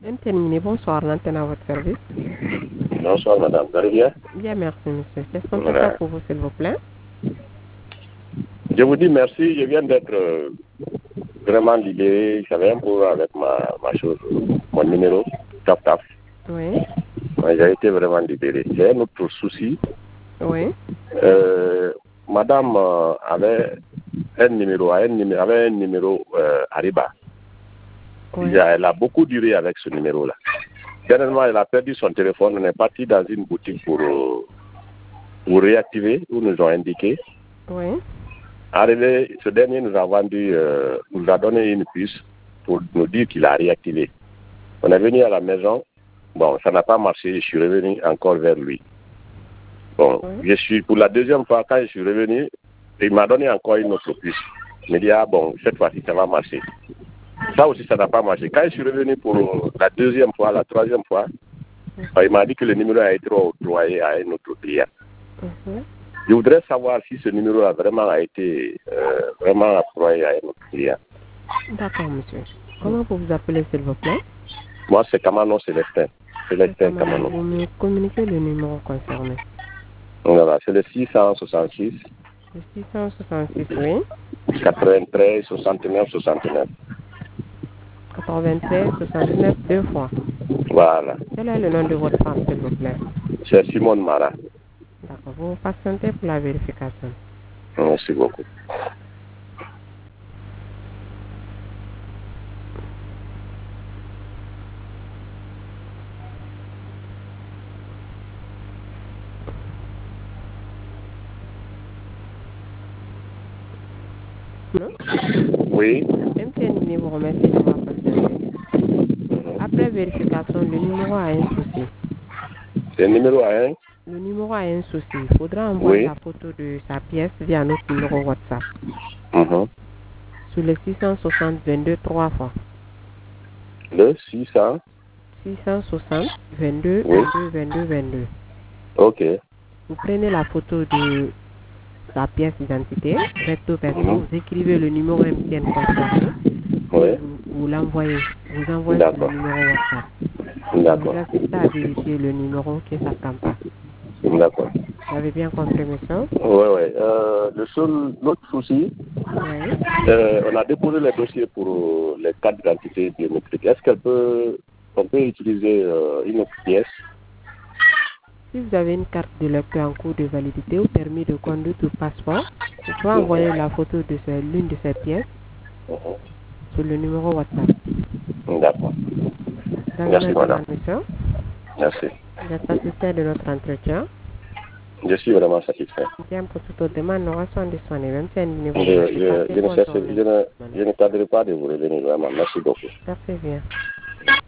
Terminé, bonsoir, l'antenne à votre service. Bonsoir madame, vous allez bien? Bien, merci monsieur. Qu'est-ce qu'on peut faire pour vous, s'il vous plaît? Je vous dis merci, je viens d'être vraiment libéré. J'avais un problème avec ma chose, mon numéro, tap tap. Oui. Ouais, j'ai été vraiment libéré. J'ai un autre souci. Oui. Madame avait un numéro, Ariba. Oui. Elle a beaucoup duré avec ce numéro-là. Dernièrement, elle a perdu son téléphone. On est parti dans une boutique pour réactiver, où nous ont indiqué. Oui. Arrivé, ce dernier nous a donné une puce pour nous dire qu'il a réactivé. On est venu à la maison. Bon, ça n'a pas marché. Je suis revenu encore vers lui. Bon, oui. Pour la deuxième fois, quand je suis revenu, il m'a donné encore une autre puce. Il m'a dit, ah bon, cette fois-ci, ça va marcher. Ça aussi, ça n'a pas marché. Quand je suis revenu pour la deuxième fois, la troisième fois, il m'a dit que le numéro a été octroyé à un autre client. Je voudrais savoir si ce numéro a été vraiment octroyé à un autre client. D'accord, monsieur. Comment vous vous appelez, s'il vous plaît? Moi, c'est Kamano Célestin. Célestin Kamano. Vous me communiquez le numéro concerné. Voilà, c'est le 666. Le 666, oui. 93 69 69. 93 69 deux fois. Voilà. Quel est le nom de votre femme, s'il vous plaît? C'est Simone Mara. D'accord. Vous patientez pour la vérification. Merci beaucoup. Non? Oui. MTN vous remercie d'avoir patienté. Après vérification, le numéro a un souci. Le numéro a un? Le numéro a un souci. Il faudra envoyer la photo de sa pièce via notre numéro WhatsApp. Sur le 660 22 3 fois. Le 600 660 22 oui. 22 22 22. Ok. Vous prenez la photo de sa pièce d'identité, recto verso, vous écrivez le numéro MTN concerné. Oui. Vous l'envoyez. Vous envoyez sur le numéro WhatsApp. D'accord. Vous assistez à vérifier le numéro que ça ne prend pas. D'accord. Vous avez bien compris, monsieur? Oui. L'autre souci, on a déposé les dossiers pour les cartes d'identité biométriques. Est-ce qu'on peut utiliser une autre pièce? Si vous avez une carte de lecteur en cours de validité ou permis de conduire ou passeport, vous pouvez envoyer la photo de l'une de ces pièces sur le numéro WhatsApp. D'accord. Merci, madame. Monsieur. Merci. Vous êtes satisfait de notre entretien? Je suis vraiment satisfait. Bien, pour toute autre demande, nous restons disponibles. Même si un niveau je ne tarderai pas de vous revenir, vraiment. Merci beaucoup. Merci bien.